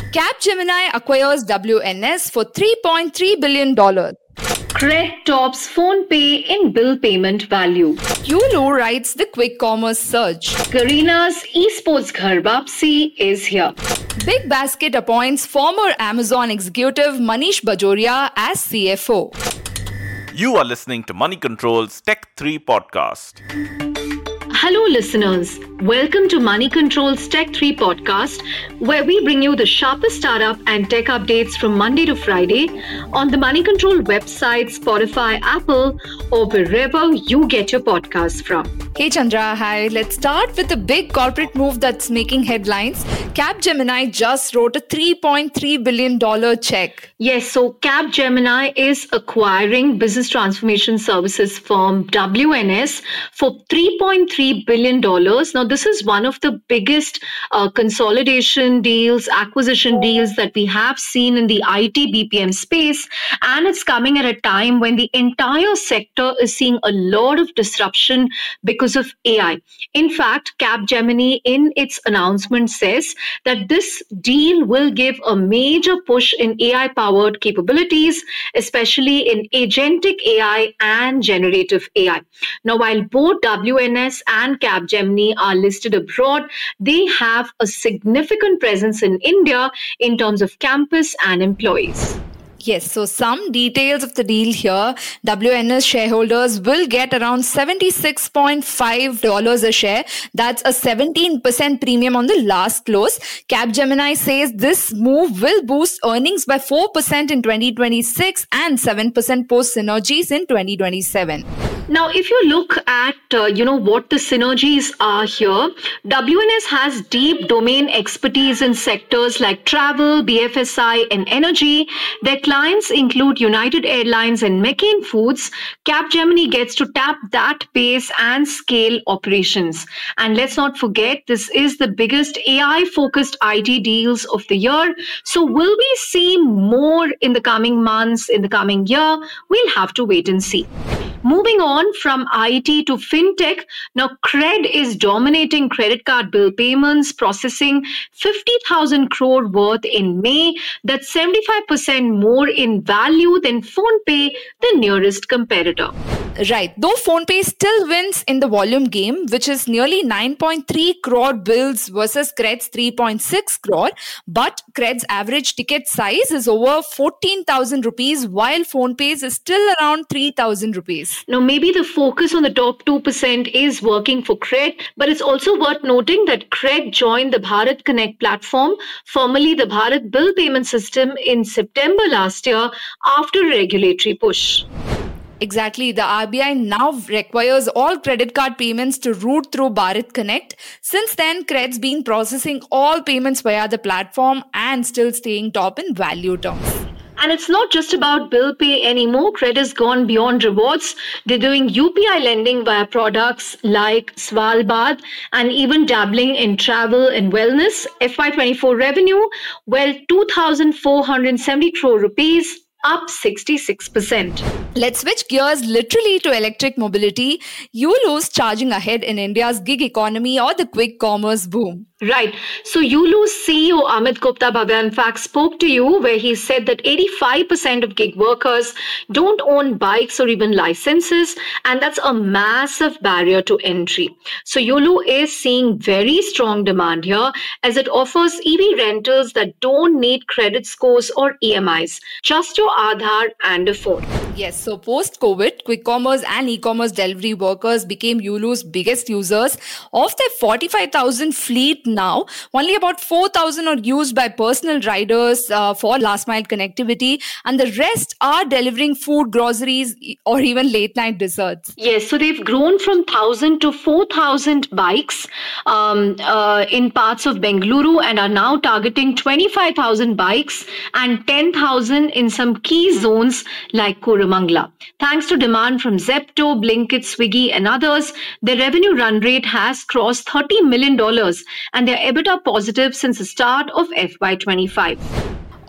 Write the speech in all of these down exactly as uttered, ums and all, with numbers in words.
Capgemini acquires W N S for three point three billion dollars. Cred tops PhonePe in bill payment value. Yulu rides the quick commerce surge. Garena's esports ghar wapsi is here. Big Basket appoints former Amazon executive Manish Bajoria as C F O. You are listening to Money Control's Tech three podcast. Hello listeners, welcome to Money Control's Tech three podcast, where we bring you the sharpest startup and tech updates from Monday to Friday on the Money Control website, Spotify, Apple, or wherever you get your podcasts from. Hey Chandra, hi. Let's start with a big corporate move that's making headlines. Capgemini just wrote a three point three billion dollars check. Yes, so Capgemini is acquiring business transformation services firm W N S for three point three billion dollars. Now, this is one of the biggest uh, consolidation deals, acquisition deals that we have seen in the I T B P M space. And it's coming at a time when the entire sector is seeing a lot of disruption because of A I. In fact, Capgemini in its announcement says that this deal will give a major push in A I-powered capabilities, especially in agentic A I and generative A I. Now, while both W N S and Capgemini are listed abroad, they have a significant presence in India in terms of campus and employees. Yes, so some details of the deal here. W N S shareholders will get around seventy-six point five dollars a share. That's a seventeen percent premium on the last close. Capgemini says this move will boost earnings by four percent in twenty twenty-six and seven percent post synergies in twenty twenty-seven. Now, if you look at, uh, you know, what the synergies are here, W N S has deep domain expertise in sectors like travel, B F S I, and energy. Their clients include United Airlines and McCain Foods. Capgemini gets to tap that base and scale operations. And let's not forget, this is the biggest A I-focused I T deals of the year. So will we see more in the coming months, in the coming year? We'll have to wait and see. Moving on from I T to fintech, now Cred is dominating credit card bill payments, processing fifty thousand crore worth in May. That's seventy-five percent more in value than PhonePe, the nearest competitor. Right. Though PhonePe still wins in the volume game, which is nearly nine point three crore bills versus Cred's three point six crore, but Cred's average ticket size is over fourteen thousand rupees, while PhonePe's is still around three thousand rupees. Now, maybe the focus on the top two percent is working for Cred, but it's also worth noting that Cred joined the Bharat Connect platform, formerly the Bharat Bill Payment System, in September last year after a regulatory push. Exactly. The R B I now requires all credit card payments to route through Bharat Connect. Since then, Cred's been processing all payments via the platform and still staying top in value terms. And it's not just about bill pay anymore. Cred has gone beyond rewards. They're doing U P I lending via products like Svalbard and even dabbling in travel and wellness. F Y twenty-four revenue, well, two thousand four hundred seventy crore rupees, up sixty-six percent. Let's switch gears literally to electric mobility. Yulu's charging ahead in India's gig economy or the quick commerce boom. Right. So Yulu's C E O Amit Gupta Bhagwan in fact spoke to you where he said that eighty-five percent of gig workers don't own bikes or even licenses, and that's a massive barrier to entry. So Yulu is seeing very strong demand here as it offers E V rentals that don't need credit scores or E M Is, just your Aadhaar and a phone. Yes, so post-COVID, quick commerce and e-commerce delivery workers became Yulu's biggest users. Of their forty-five thousand fleet now, only about four thousand are used by personal riders uh, for last-mile connectivity, and the rest are delivering food, groceries, or even late-night desserts. Yes, so they've grown from one thousand to four thousand bikes um, uh, in parts of Bengaluru and are now targeting twenty-five thousand bikes and ten thousand in some key zones like Koramangala. Thanks to demand from Zepto, Blinkit, Swiggy and others, their revenue run rate has crossed thirty million dollars and they're EBITDA positive since the start of F Y twenty-five.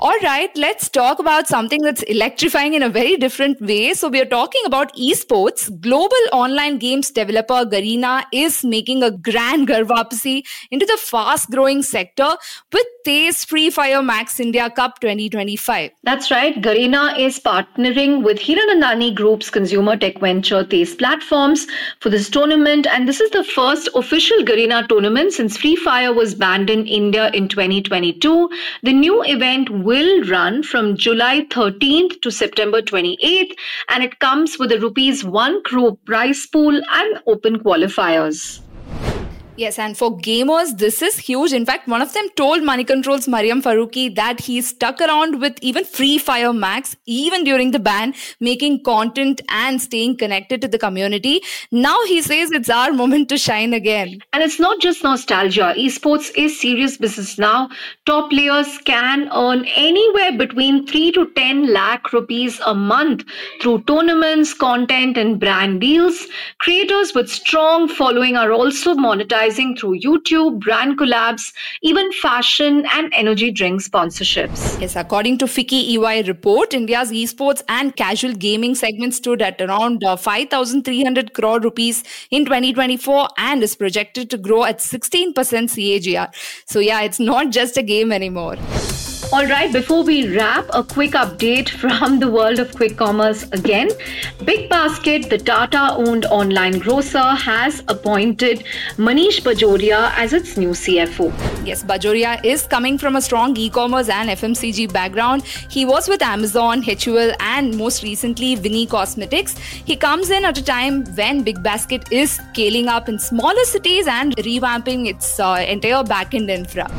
All right, let's talk about something that's electrifying in a very different way. So we are talking about esports. Global online games developer Garena is making a grand garvapasi into the fast-growing sector with Te's Free Fire Max India Cup twenty twenty-five. That's right. Garena is partnering with Hiranandani Group's consumer tech venture Te's Platforms for this tournament, and this is the first official Garena tournament since Free Fire was banned in India in twenty twenty-two. The new event will run from July thirteenth to September twenty-eighth, and it comes with a rupees one crore prize pool and open qualifiers. Yes, and for gamers, this is huge. In fact, one of them told Money Control's Mariam Faruqi that he stuck around with even Free Fire Max, even during the ban, making content and staying connected to the community. Now he says it's our moment to shine again. And it's not just nostalgia. Esports is serious business now. Top players can earn anywhere between three to ten lakh rupees a month through tournaments, content, and brand deals. Creators with strong following are also monetized through YouTube, brand collabs, even fashion and energy drink sponsorships. Yes, according to Fiki E Y report, India's esports and casual gaming segment stood at around uh, five thousand three hundred crore rupees in twenty twenty-four and is projected to grow at sixteen percent C A G R. So yeah, it's not just a game anymore. All right, before we wrap, a quick update from the world of quick commerce again. Big Basket, the Tata-owned online grocer, has appointed Manish Bajoria as its new C F O. Yes, Bajoria is coming from a strong e-commerce and F M C G background. He was with Amazon, H U L, and most recently Vinny Cosmetics. He comes in at a time when Big Basket is scaling up in smaller cities and revamping its uh, entire back-end infra.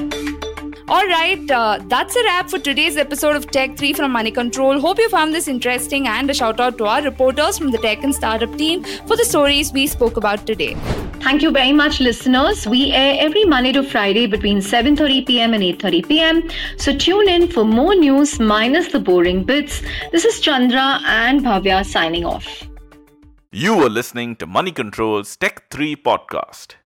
All right, uh, that's a wrap for today's episode of Tech three from Money Control. Hope you found this interesting, and a shout out to our reporters from the tech and startup team for the stories we spoke about today. Thank you very much, listeners. We air every Monday to Friday between seven thirty p.m. and eight thirty p.m. So tune in for more news minus the boring bits. This is Chandra and Bhavya signing off. You were listening to Money Control's Tech three podcast.